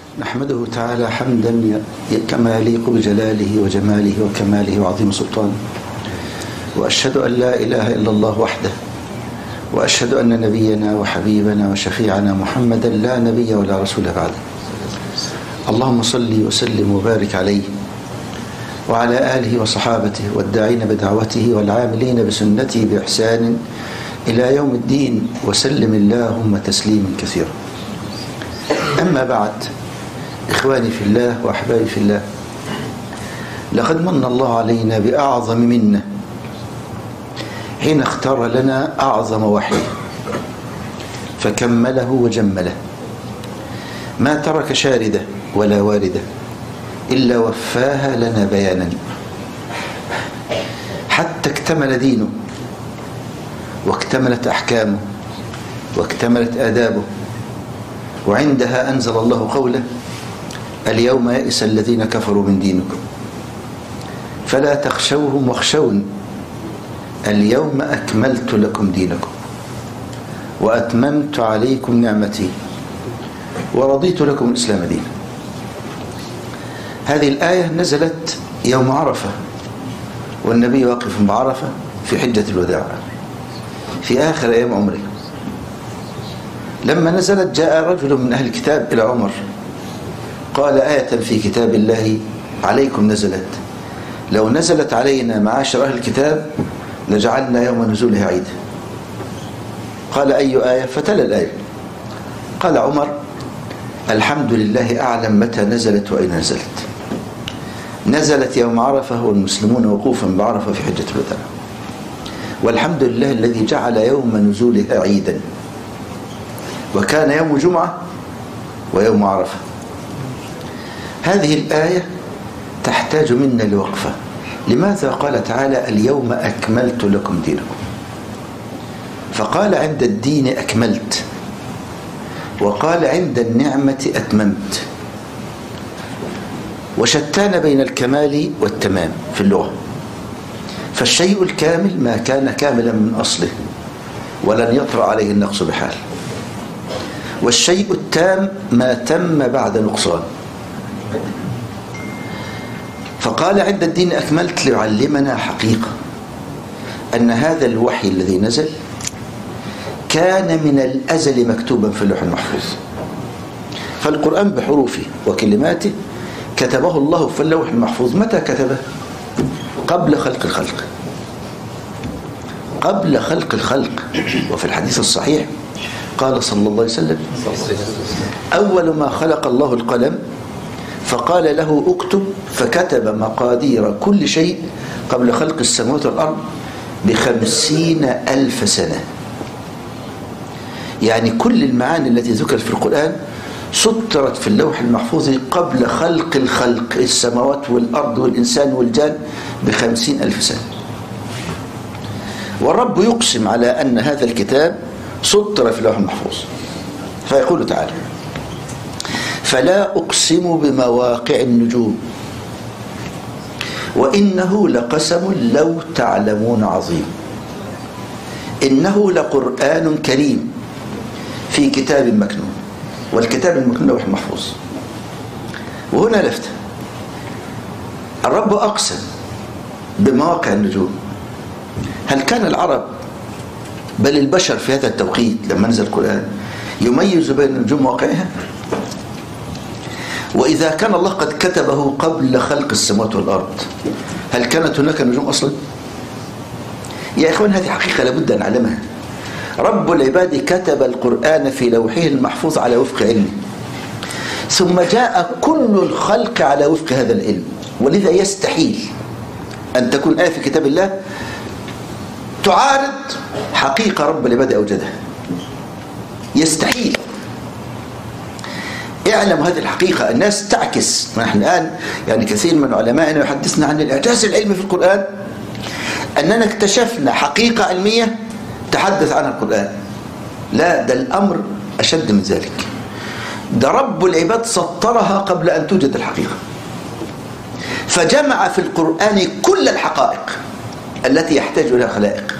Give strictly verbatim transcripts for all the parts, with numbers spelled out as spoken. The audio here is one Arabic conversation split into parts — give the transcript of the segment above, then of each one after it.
نحمده تعالى حمدا كما يليق بجلاله وجماله وكماله وعظيم سلطانه، وأشهد أن لا إله إلا الله وحده، وأشهد أن نبينا وحبيبنا وشفيعنا محمدا لا نبي ولا رسول بعده. اللهم صل وسلم وبارك عليه وعلى آله وصحابته والداعين بدعوته والعاملين بسنته بإحسان إلى يوم الدين، وسلم اللهم تسليما كثيرا. أما بعد، إخواني في الله وأحبابي في الله، لقد من الله علينا بأعظم منة حين اختار لنا أعظم وحي فكمله وجمله، ما ترك شاردة ولا واردة إلا وفاها لنا بيانا حتى اكتمل دينه واكتملت أحكامه واكتملت آدابه. وعندها أنزل الله قوله: اليوم يئس الذين كفروا من دينكم فلا تخشوهم واخشون اليوم أكملت لكم دينكم وأتممت عليكم نعمتي ورضيت لكم الإسلام دينا. هذه الآية نزلت يوم عرفة، والنبي واقف بعرفة في حجة الوداع في آخر أيام عمره. لما نزلت جاء رجل من أهل الكتاب إلى عمر قال: آية في كتاب الله عليكم نزلت، لو نزلت علينا معاشر أهل الكتاب لجعلنا يوم نزولها عيدا. قال: أي آية؟ فتلا الآية. قال عمر: الحمد لله أعلم متى نزلت وأين نزلت. نزلت يوم عرفة والمسلمون وقوفا بعرفة في حجة الوداع، والحمد لله الذي جعل يوم نزولها عيدا، وكان يوم جمعة ويوم عرفة. هذه الآية تحتاج منا لوقفة. لماذا قال تعالى: اليوم أكملت لكم دينكم؟ فقال عند الدين أكملت، وقال عند النعمة أتممت، وشتان بين الكمال والتمام في اللغة. فالشيء الكامل ما كان كاملا من أصله ولن يطرأ عليه النقص بحال، والشيء التام ما تم بعد نقصان. فقال عند الدين أكملت ليعلمنا حقيقة أن هذا الوحي الذي نزل كان من الأزل مكتوبا في اللوح المحفوظ. فالقرآن بحروفه وكلماته كتبه الله في اللوح المحفوظ. متى كتبه؟ قبل خلق الخلق، قبل خلق الخلق. وفي الحديث الصحيح قال صلى الله عليه وسلم: أول ما خلق الله القلم فقال له اكتب، فكتب مقادير كل شيء قبل خلق السماوات والأرض بخمسين ألف سنة. يعني كل المعاني التي ذكرت في القرآن سطرت في اللوح المحفوظ قبل خلق الخلق، السماوات والأرض والإنسان والجان، بخمسين ألف سنة. والرب يقسم على أن هذا الكتاب سطر في اللوح المحفوظ، فيقول تعالى: فلا أقسم بمواقع النجوم وإنه لقسم لو تعلمون عظيم إنه لقرآن كريم في كتاب مكنون. والكتاب المكنون لوح المحفوظ. وهنا لفتة، الرب أقسم بمواقع النجوم. هل كان العرب بل البشر في هذا التوقيت لما نزل القرآن يميز بين النجوم وواقعها؟ وإذا كان الله قد كتبه قبل خلق السماوات والأرض، هل كانت هناك نجوم أصلا؟ يا إخوان، هذه حقيقة لابد أن نعلمها. رب العباد كتب القرآن في لوحه المحفوظ على وفق علمه، ثم جاء كل الخلق على وفق هذا العلم. ولذا يستحيل أن تكون آية في كتاب الله تعارض حقيقة رب العباد أوجدها. يستحيل. اعلم هذه الحقيقة. الناس تعكس. نحن الآن يعني كثير من علمائنا يحدثنا عن الإعجاز العلمي في القرآن، أننا اكتشفنا حقيقة علمية تحدث عنها القرآن. لا، ده الأمر أشد من ذلك. ده رب العباد سطرها قبل أن توجد الحقيقة، فجمع في القرآن كل الحقائق التي يحتاج إليها خلائق.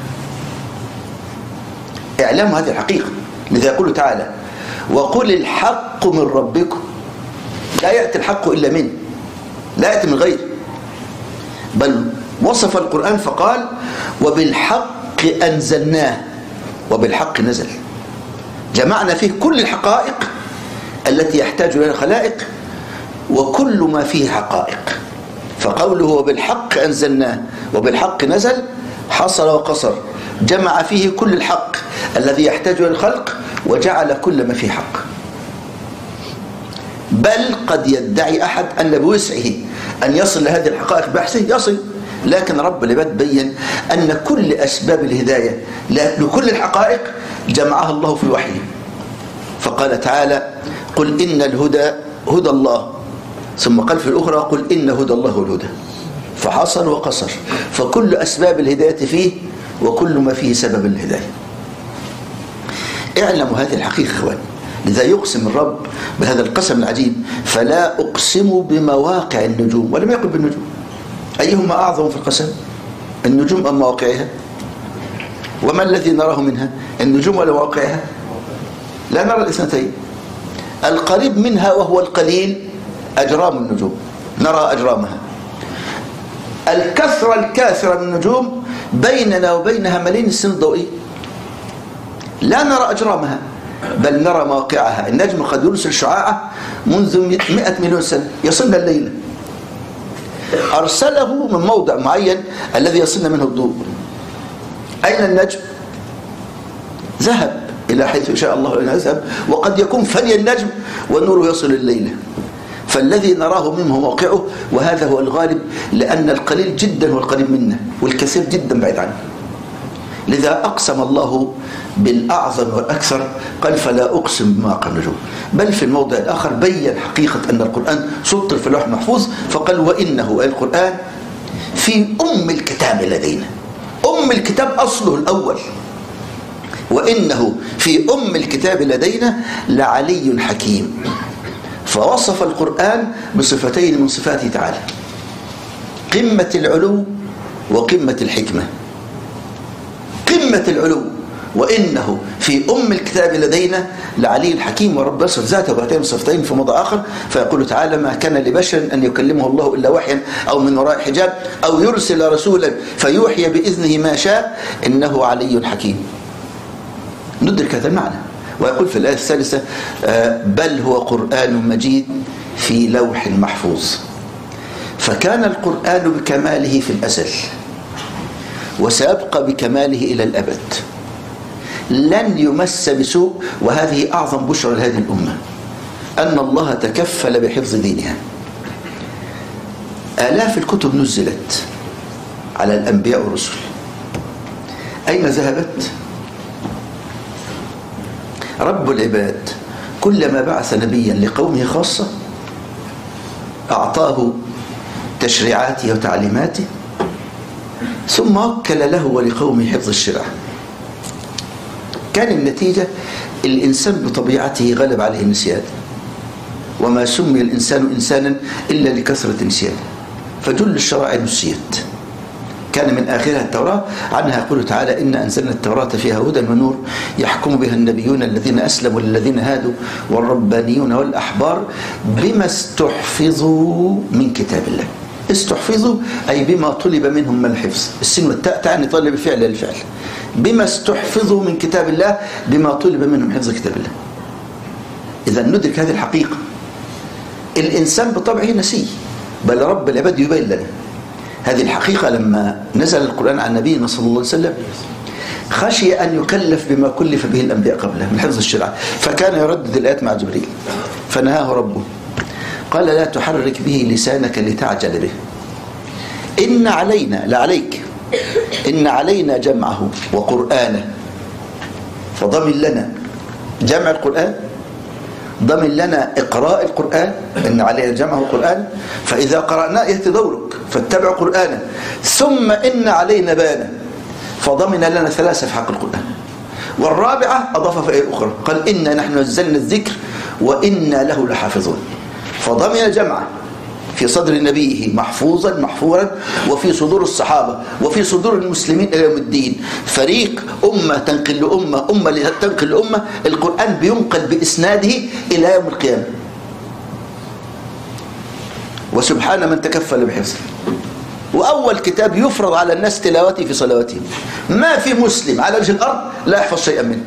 اعلموا هذه الحقيقة. لذا يقول تعالى: وقل الحق من ربكم لا يأتي الحق إلا منه، لا يأتي من غيره، بل وصف القرآن فقال وبالحق أنزلناه وبالحق نزل. جمعنا فيه كل الحقائق التي يحتاج إليها الخلائق وكل ما فيه حقائق. فقوله وبالحق أنزلناه وبالحق نزل حصر وقصر، جمع فيه كل الحق الذي يحتاج إلى الخلق وجعل كل ما فيه حق. بل قد يدعي أحد أن بوسعه أن يصل لهذه الحقائق بحثه يصل، لكن رب العباد بين أن كل أسباب الهداية لكل الحقائق جمعها الله في وحيه. فقال تعالى قل إن الهدى هدى الله، ثم قال في الأخرى قل إن هدى الله هو الهدى، فحصر وقصر، فكل أسباب الهداية فيه وكل ما فيه سبب الهداية. اعلموا هذه الحقيقة إخوان. لذا يقسم الرب بهذا القسم العجيب فلا أقسم بمواقع النجوم، ولم يقل بالنجوم. أيهما أعظم في القسم، النجوم أم مواقعها؟ وما الذي نراه منها، النجوم ولا مواقعها؟ لا نرى الاثنتين. القريب منها وهو القليل أجرام النجوم، نرى أجرامها. الكثرة الكاثرة من النجوم بيننا وبينها ملايين السنين الضوئية، لا نرى أجرامها بل نرى مواقعها. النجم قد يرسل شعاعه منذ مئة مليون سنة يصلنا الليلة، أرسله من موضع معين الذي يصلنا منه الضوء. أين النجم؟ ذهب إلى حيث شاء الله أن يذهب، وقد يكون فني النجم والنور يصل الليلة. فالذي نراه منه موقعه، وهذا هو الغالب، لأن القليل جدا هو القريب منا والكثير جدا بعيد عنه. لذا أقسم الله بالأعظم والأكثر، قال فلا أقسم بمواقع النجوم. بل في الموضع الآخر بين حقيقة أن القرآن سطر في اللوح المحفوظ، فقال وإنه أي القرآن في أم الكتاب لدينا. أم الكتاب أصله الأول، وإنه في أم الكتاب لدينا لعلي حكيم. فوصف القرآن بصفتين من صفاته تعالى، قمة العلو وقمة الحكمة. قمة العلو وإنه في أم الكتاب لدينا لعلي الحكيم. ورب يصف ذاته بهاتين صفتين في موضع آخر، فيقول تعالى ما كان لبشر أن يكلمه الله إلا وحيا أو من وراء حجاب أو يرسل رسولا فيوحي بإذنه ما شاء إنه علي حكيم. ندرك هذا المعنى. ويقول في الآية الثالثة بل هو قرآن مجيد في لوح محفوظ. فكان القرآن بكماله في الأزل وسيبقى بكماله إلى الأبد، لن يمس بسوء. وهذه أعظم بشرى لهذه الأمة، أن الله تكفل بحفظ دينها. آلاف الكتب نزلت على الأنبياء والرسل، أين ذهبت؟ رب العباد كلما بعث نبيا لقومه خاصة أعطاه تشريعاته وتعليماته، ثم وكل له ولقومه حفظ الشرع. كان النتيجة الإنسان بطبيعته غلب عليه النسيان، وما سمي الإنسان إنسانا إلا لكثرة نسيانه، فجل الشرائع نسيت. كان من آخرها التوراة، عنها يقول تعالى إن أنزلنا التوراة فيها هدى ونور يحكم بها النبيون الذين أسلموا للذين هادوا والربانيون والأحبار بما استحفظوا من كتاب الله. استحفظوا أي بما طلب منهم من الحفظ، السين والتاء تعني طلب الفعل للفعل. بما استحفظوا من كتاب الله، بما طلب منهم حفظ كتاب الله. إذا ندرك هذه الحقيقة. الإنسان بطبعه نسي، بل رب العباد يبين لنا هذه الحقيقة. لما نزل القرآن عن نبينا صلى الله عليه وسلم خشي أن يكلف بما كلف به الأنبياء قبله من حفظ الشرع، فكان يردد الآيات مع جبريل، فنهاه ربه قال لا تحرك به لسانك لتعجل به، إن علينا لا عليك إن علينا جمعه وقرآنه. فضمن لنا جمع القرآن، ضمن لنا إقراء القرآن، إن علينا جمعه وقرآن، فإذا قرأناه يأتي دورك فاتبع قرآنه، ثم إن علينا بيانه، فضمن لنا ثلاثة في حق القرآن. والرابعة أضاف في آية أخرى قال إنا نحن نزلنا الذكر وإنا له لحافظون، فضمن جمعه في صدر نبيه محفوظا محفورا، وفي صدور الصحابة وفي صدور المسلمين إلى يوم الدين. فريق أمة تنقل لأمة، أمة تنقل لأمة، القرآن بينقل بإسناده إلى يوم القيامة. وسبحان من تكفل بحفظه. وأول كتاب يفرض على الناس تلاوته في صلواتهم. ما في مسلم على وجه الأرض لا يحفظ شيئا منه.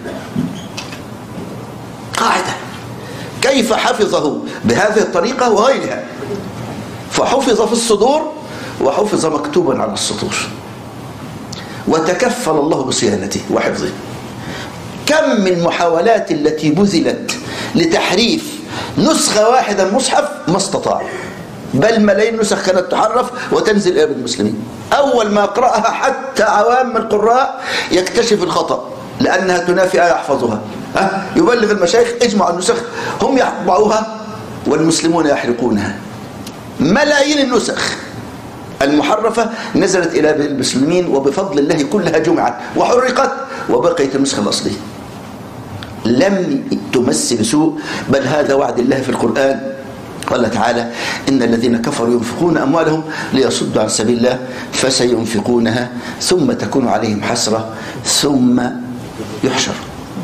قاعدة. كيف حفظه بهذه الطريقة وغيرها؟ فحفظ في الصدور وحفظ مكتوبا على السطور، وتكفل الله بصيانته وحفظه. كم من محاولات التي بذلت لتحريف نسخة واحدة من مصحف ما استطاعوا، بل ملايين نسخ كانت تحرف وتنزل إلى المسلمين. أول ما قرأها حتى عوام القراء يكتشف الخطأ لأنها تنافي آية يحفظها، ها يبلغ المشايخ اجمعوا النسخ، هم يطبعوها والمسلمون يحرقونها. ملايين النسخ المحرفة نزلت إلى المسلمين وبفضل الله كلها جمعت وحرقت، وبقيت النسخة الأصلية لم تمس بسوء، بل هذا وعد الله في القرآن. قال تعالى: إن الذين كفروا ينفقون أموالهم ليصدوا عن سبيل الله فسينفقونها ثم تكون عليهم حسرة ثم يحشر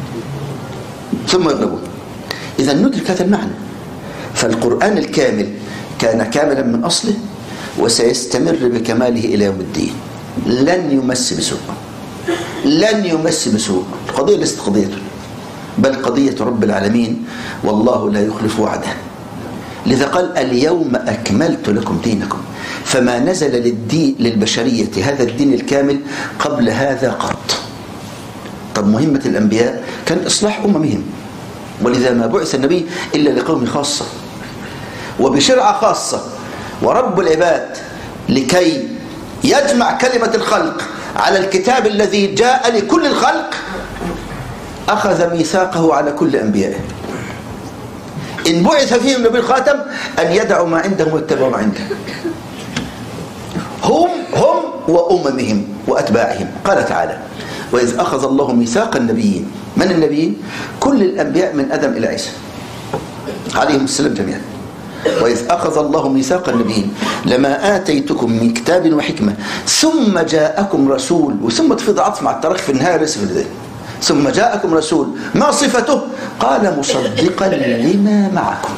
ثم يغلبون. إذا ندرك هذا المعنى. فالقرآن الكامل كان كاملا من أصله وسيستمر بكماله إلى يوم الدين، لن يمس بسوء، لن يمس بسوء. القضية ليست قضيته، بل قضية رب العالمين، والله لا يخلف وعده. لذا قال: اليوم أكملت لكم دينكم. فما نزل للدين للبشرية هذا الدين الكامل قبل هذا قط. طب مهمة الأنبياء كان إصلاح أممهم، ولذا ما بعث النبي إلا لقوم خاصة وبشرعة خاصة. ورب العباد لكي يجمع كلمة الخلق على الكتاب الذي جاء لكل الخلق أخذ ميثاقه على كل أنبيائه. إن بعث فيهم نبي الخاتم أن يدعوا ما عندهم واتبعوا ما عنده، هم هم وأممهم وأتباعهم. قال تعالى: وإذ أخذ الله ميثاق النبيين. من النبيين؟ كل الأنبياء من آدم إلى عيسى عليهم السلام جميعا. وإذ أخذ الله ميثاق النبيين لما آتيتكم من كتاب وحكمة ثم جاءكم رسول، وثم تفيض عطف مع الترك في النهاية ليس في البداية. ثم جاءكم رسول ما صفته؟ قال: مصدقا لما معكم.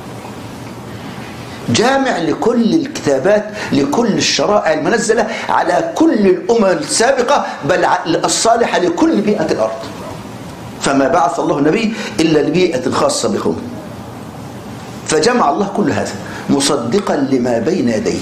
جامع لكل الكتابات، لكل الشرائع المنزلة على كل الأمم السابقة، بل الصالحة لكل بيئة الأرض. فما بعث الله نبي إلا لبيئة خاصة بقوم، فجمع الله كل هذا مصدقا لما بين يديه،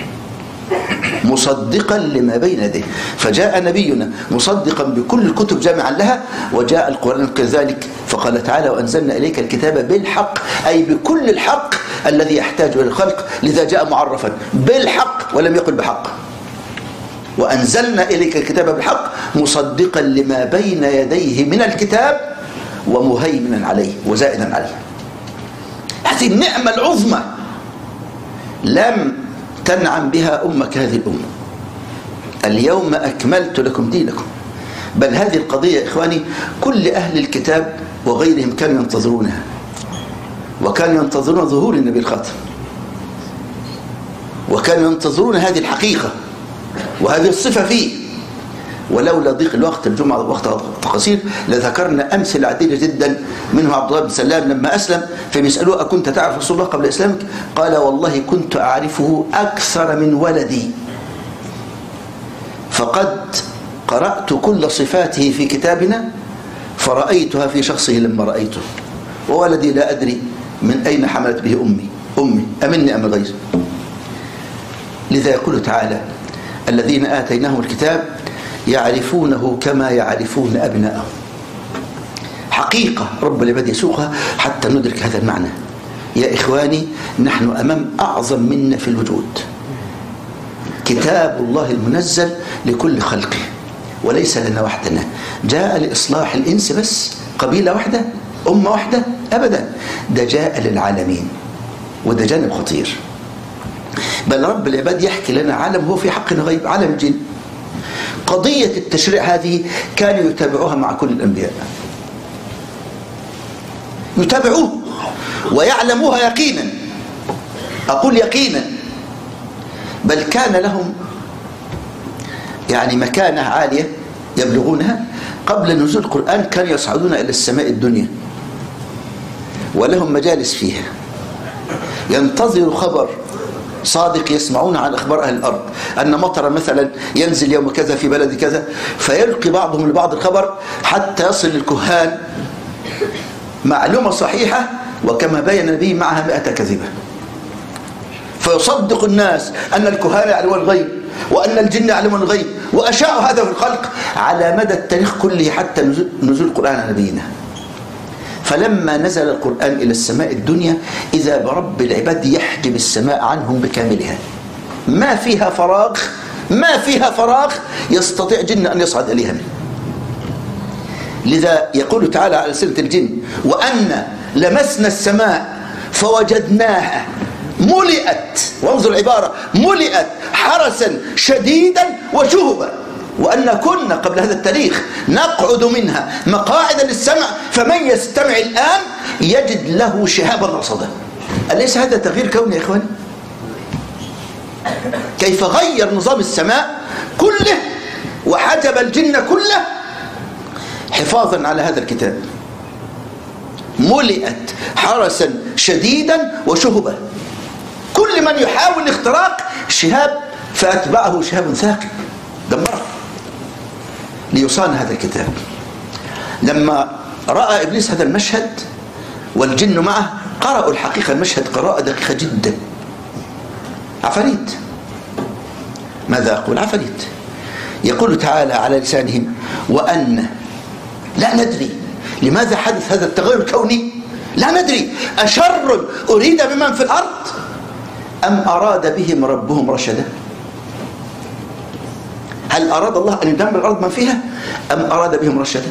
مصدقا لما بين يديه. فجاء نبينا مصدقا بكل الكتب جامعا لها، وجاء القرآن كذلك. فقال تعالى: وأنزلنا إليك الكتاب بالحق، أي بكل الحق الذي يحتاج إلى الخلق. لذا جاء معرفا بالحق ولم يقل بحق. وأنزلنا إليك الكتاب بالحق مصدقا لما بين يديه من الكتاب ومهيمنا عليه وزائدا عليه. هذه النعمة العظمى لم تنعم بها أمك هذه الأمة. اليوم أكملت لكم دينكم. بل هذه القضية إخواني كل أهل الكتاب وغيرهم كانوا ينتظرونها، وكانوا ينتظرون ظهور النبي الخاتم، وكانوا ينتظرون هذه الحقيقة وهذه الصفة فيه. ولولا ضيق الوقت، الجمعة وقت قصير، لذكرنا أمثلة عديدة جدا. منه عبد الله بن سلام لما أسلم فبيسألوه: أكنت تعرف رسول الله قبل إسلامك؟ قال: والله كنت أعرفه أكثر من ولدي، فقد قرأت كل صفاته في كتابنا فرأيتها في شخصه لما رأيته، وولدي لا أدري من أين حملت به أمي أمي أمني أم غير. لذا يقول تعالى: الذين آتيناهم الكتاب يعرفونه كما يعرفون أبناءهم. حقيقة رب العباد يسوقها حتى ندرك هذا المعنى. يا إخواني، نحن أمام أعظم منا في الوجود، كتاب الله المنزل لكل خلقه، وليس لنا وحدنا. جاء لإصلاح الإنس بس، قبيلة واحدة، أمة واحدة؟ أبدا، ده جاء للعالمين، وده جانب خطير. بل رب العباد يحكي لنا عالم هو في حقنا غيب، عالم الجن. قضية التشريع هذه كانوا يتابعوها مع كل الأنبياء، يتابعوه ويعلموها يقينا، أقول يقينا. بل كان لهم يعني مكانة عالية يبلغونها. قبل نزول القرآن كانوا يصعدون إلى السماء الدنيا ولهم مجالس فيها، ينتظر خبر صادق يسمعون عن أخبار أهل الأرض أن مطر مثلا ينزل يوم كذا في بلد كذا، فيلقي بعضهم لبعض الخبر حتى يصل للكهان معلومة صحيحة وكما بين النبي معها مئة كذبة، فيصدق الناس أن الكهان يعلمون الغيب وأن الجن يعلمون الغيب، وأشاعوا هذا في الخلق على مدى التاريخ كله حتى نزول القرآن على نبينا. فلما نزل القرآن إلى السماء الدنيا إذا برب العباد يحجب السماء عنهم بكاملها، ما فيها فراغ، ما فيها فراغ يستطيع جن أن يصعد إليها منه. لذا يقول تعالى على سورة الجن: وأن لمسنا السماء فوجدناها ملئت، وانظر العبارة، ملئت حرسا شديدا وشهبا، وأن كنا قبل هذا التاريخ نقعد منها مقاعد للسمع فمن يستمع الآن يجد له شهابا رصدا. أليس هذا تغيير كوني يا إخواني؟ كيف غير نظام السماء كله وحجب الجن كله حفاظا على هذا الكتاب. ملئت حرسا شديدا وشهبا، كل من يحاول الاختراق شهاب فأتبعه شهاب ثاقب دمره ليصان هذا الكتاب. لما رأى إبليس هذا المشهد والجن معه قرأوا الحقيقة المشهد قراءة دقيقة جدا. عفريت، ماذا أقول؟ عفريت. يقول تعالى على لسانهم: وأن لا ندري لماذا حدث هذا التغير الكوني، لا ندري أشر أريد بمن في الأرض أم أراد بهم ربهم رشدا. هل أراد الله أن يدمر الأرض من فيها أم أراد بهم رشدا؟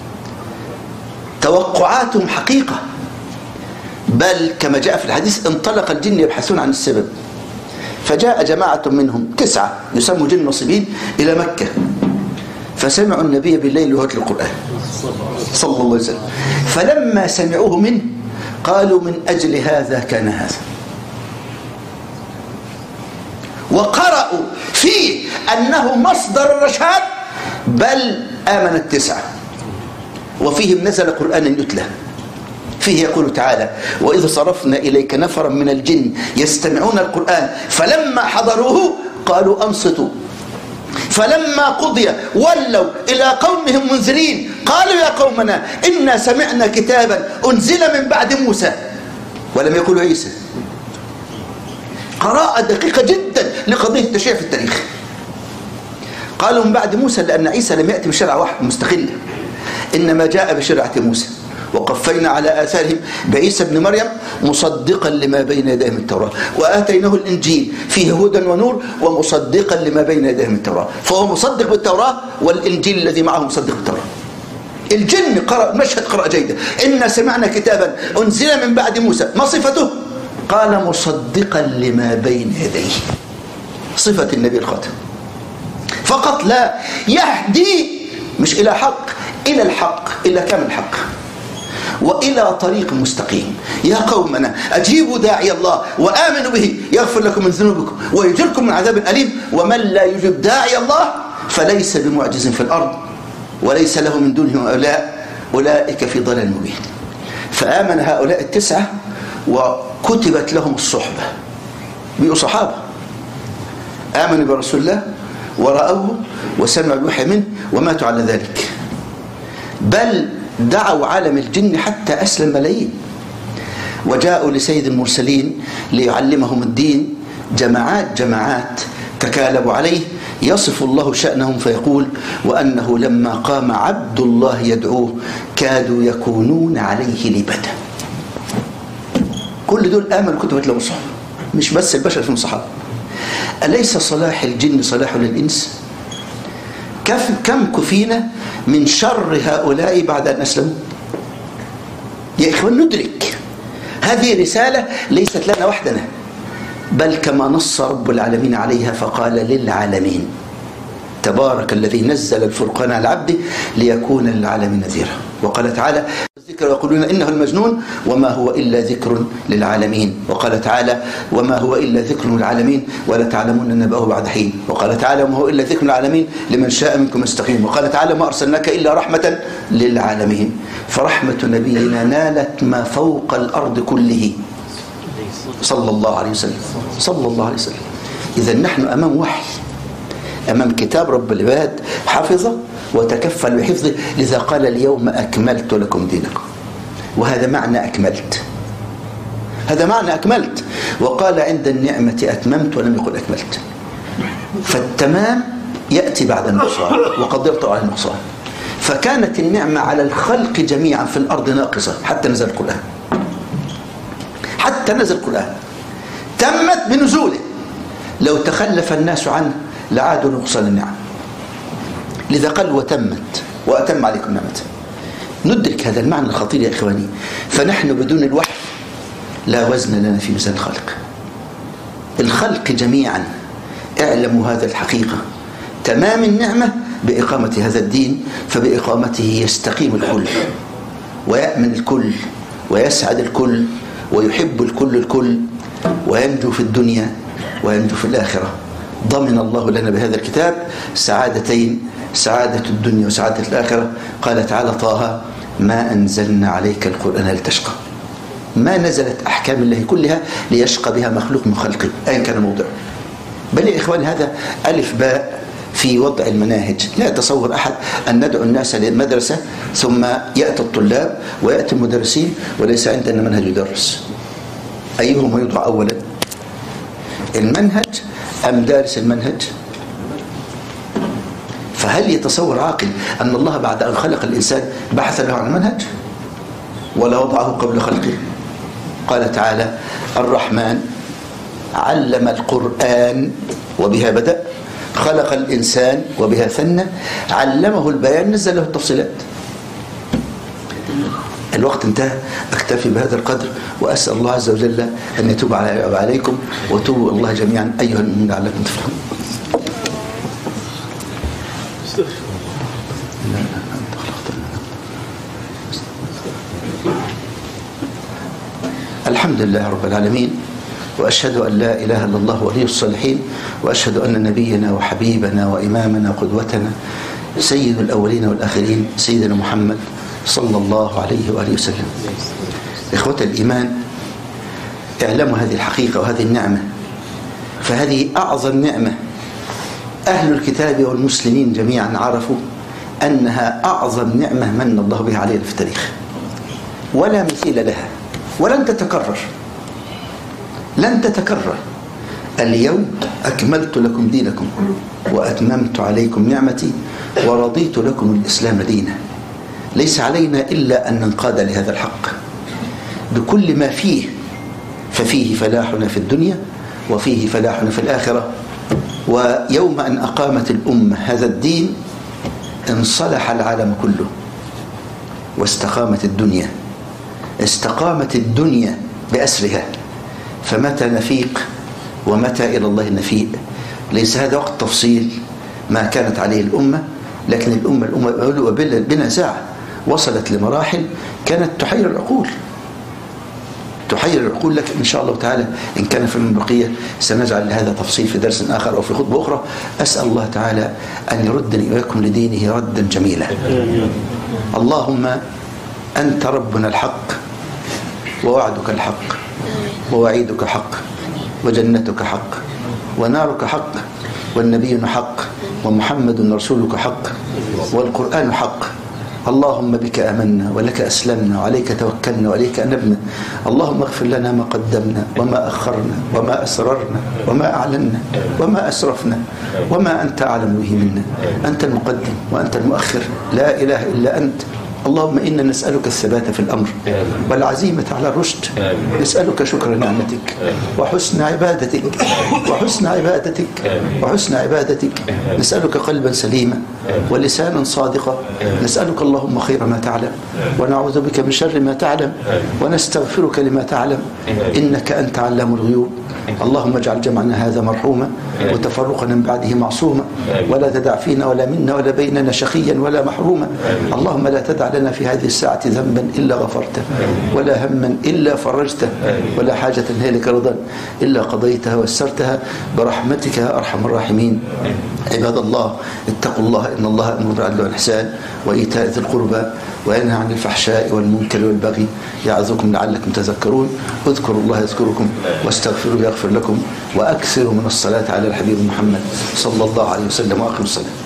توقعاتهم حقيقة، بل كما جاء في الحديث انطلق الجن يبحثون عن السبب، فجاء جماعة منهم تسعة يسموا جن نصيبين إلى مكة، فسمعوا النبي بالليل وهو يتلو القرآن صلى الله عليه وسلم، فلما سمعوه منه قالوا: من أجل هذا كان هذا. وقرأوا فيه أنه مصدر الرشاد، بل آمن التسعة. وفيهم نزل قرآن يتلى فيه يقول تعالى: وإذ صرفنا إليك نفرا من الجن يستمعون القرآن فلما حضروه قالوا أنصتوا فلما قضي ولوا إلى قومهم منذرين قالوا يا قومنا إنا سمعنا كتابا أنزل من بعد موسى ولم يقل عيسى. قراءة دقيقة جدا لقضية التشريع في التاريخ. قالوا من بعد موسى لأن عيسى لم يأتي بشرع واحد مستقلة، إنما جاء بشرعة موسى، وقفينا على آثارهم بعيسى ابن مريم مصدقا لما بين يديه من التوراة وآتيناه الإنجيل فيه هدى ونور ومصدقا لما بين يديه من التوراة، فهو مصدق بالتوراة والإنجيل الذي معه مصدق بالتوراة. الجن قرأ مشهد قرأ جيدا: إنا سمعنا كتابا أنزل من بعد موسى، ما صفته؟ قال مصدقا لما بين يديه، صفة النبي الخاتم فقط، لا يهدي مش إلى حق، إلى الحق، إلى كامل الحق وإلى طريق مستقيم. يا قومنا أجيبوا داعي الله وآمنوا به يغفر لكم من ذنوبكم ويجركم من عذاب أليم، ومن لا يجب داعي الله فليس بمعجز في الأرض وليس له من دونهم أولياء أولئك في ضلال مبين. فآمن هؤلاء التسعة وكتبت لهم الصحبة، بقوا صحابة، آمنوا برسول الله ورأوه وسمعوا الوحي منه وماتوا على ذلك، بل دعوا عالم الجن حتى أسلم ملايين، وجاءوا لسيد المرسلين ليعلمهم الدين. جماعات جماعات تكالبوا عليه، يصف الله شأنهم فيقول: وأنه لما قام عبد الله يدعوه كادوا يكونون عليه لبدا. كل دول آمنوا كتبت لهم الصحبة، مش بس البشر فيهم صحابة. أليس صلاح الجن صلاح للإنس؟ كم كفينا من شر هؤلاء بعد أن أسلموا؟ يا إخوان ندرك هذه رسالة ليست لنا وحدنا، بل كما نص رب العالمين عليها فقال: للعالمين تبارك الذي نزل الفرقان على عبده ليكون للعالمين نذيرا. وقال تعالى: الذكر ويقولون إنه المجنون وما هو إلا ذكر للعالمين. وقال تعالى: وما هو إلا ذكر للعالمين ولا تعلمون نبأه بعد حين. وقال تعالى: وما هو إلا ذكر للعالمين لمن شاء منكم يستقيم. وقال تعالى: ما أرسلناك إلا رحمة للعالمين. فرحمة نبينا نالت ما فوق الأرض كله صلى الله عليه وسلم صلى الله عليه وسلم. إذا نحن أمام وحي، أمام كتاب رب العباد حفظه وتكفل بحفظه، لذا قال اليوم أكملت لكم دينكم. وهذا معنى أكملت، هذا معنى أكملت. وقال عند النعمة أتممت ولم يقل أكملت. فالتمام يأتي بعد النقصان، وقدرت على النقصان. فكانت النعمة على الخلق جميعا في الأرض ناقصة حتى نزل القرآن، حتى نزل القرآن تمت بنزوله. لو تخلف الناس عنه لعادوا نقصان النعم. لذا قال وتمت وأتم عليكم نعمته. ندرك هذا المعنى الخطير يا إخواني. فنحن بدون الوحي لا وزن لنا في ميزان الخلق. الخلق جميعا اعلموا هذا الحقيقة، تمام النعمة بإقامة هذا الدين، فبإقامته يستقيم الكل ويأمن الكل ويسعد الكل ويحب الكل الكل وينجو في الدنيا وينجو في الآخرة. ضمن الله لنا بهذا الكتاب سعادتين، سعادة الدنيا وسعادة الآخرة. قال تعالى طه ما أنزلنا عليك القرآن لتشقى. ما نزلت أحكام الله كلها ليشقى بها مخلوق من خلقه أين كان موضعه. بل يا إخواني هذا ألف باء في وضع المناهج. لا يتصور أحد أن ندعو الناس للمدرسة ثم يأتي الطلاب ويأتي المدرسين وليس عندنا منهج يدرس. أيهما يوضع أولا، المنهج أم دارس المنهج؟ فهل يتصور عاقل أن الله بعد أن خلق الإنسان بحث له عن منهج ولا وضعه قبل خلقه؟ قال تعالى الرحمن علم القرآن وبها بدأ، خلق الإنسان وبها ثنى، علمه البيان نزل له التفصيلات. الوقت انتهى، أكتفي بهذا القدر وأسأل الله عز وجل أن يتوب عليكم وتوبوا الله جميعا أيها المؤمنون لعلكم تفلحون. الحمد لله رب العالمين، وأشهد أن لا إله إلا الله ولي الصالحين، وأشهد أن نبينا وحبيبنا وإمامنا وقدوتنا سيد الأولين والآخرين سيدنا محمد صلى الله عليه وآله وسلم. إخوة الإيمان، اعلموا هذه الحقيقة وهذه النعمة، فهذه أعظم نعمة. أهل الكتاب والمسلمين جميعا عرفوا أنها أعظم نعمة من الله بها علينا في التاريخ، ولا مثيل لها ولن تتكرر، لن تتكرر. اليوم أكملت لكم دينكم وأتممت عليكم نعمتي ورضيت لكم الإسلام دينا. ليس علينا إلا أن ننقاد لهذا الحق بكل ما فيه، ففيه فلاحنا في الدنيا وفيه فلاحنا في الآخرة. ويوم أن أقامت الأمة هذا الدين انصلح العالم كله واستقامت الدنيا، استقامت الدنيا بأسرها. فمتى نفيق ومتى إلى الله نفيق؟ ليس هذا وقت تفصيل ما كانت عليه الأمة، لكن الأمة الأمة بلا ساعة وصلت لمراحل كانت تحير العقول، تحير العقول. لكن إن شاء الله تعالى إن كان في البقية سنجعل لهذا تفصيل في درس آخر أو في خطبة أخرى. أسأل الله تعالى أن يردني وإياكم لدينه ردا جميلا. اللهم أنت ربنا الحق، ووعدك الحق، ووعيدك حق، وجنتك حق، ونارك حق، والنبي حق، ومحمد رسولك حق، والقرآن حق. اللهم بك آمنا ولك أسلمنا وعليك توكلنا وعليك أنبنا. اللهم اغفر لنا ما قدمنا وما أخرنا وما أسررنا وما أعلنا وما أسرفنا وما أنت أعلم به منا. أنت المقدم وأنت المؤخر، لا إله إلا أنت. اللهم إنا نسألك الثبات في الأمر والعزيمة على الرشد. نسألك شكر نعمتك وحسن عبادتك وحسن عبادتك وحسن عبادتك. نسألك قلبا سليما ولسانا صادقا. نسألك اللهم خير ما تعلم ونعوذ بك من شر ما تعلم ونستغفرك لما تعلم، إنك أنت علام الغيوب. اللهم اجعل جمعنا هذا مرحوما وتفرقنا من بعده معصوما، ولا تدع فينا ولا منا ولا بيننا شقيا ولا محروما. اللهم لا تدع لنا في هذه الساعة ذنبا إلا غفرته، ولا هما إلا فرجته، ولا حاجة هي لك رضا إلا قضيتها ويسرتها برحمتك يا أرحم الراحمين. عباد الله، اتقوا الله، إن الله أمر بالعدل والإحسان وإيتاء ذي القربى وينهى عن الفحشاء والمنكر والبغي يعظكم لعلكم تذكرون. اذكروا الله يذكركم واستغفروه يغفر لكم، وأكثروا من الصلاة على الحبيب محمد صلى الله عليه وسلم، وأقم الصلاة.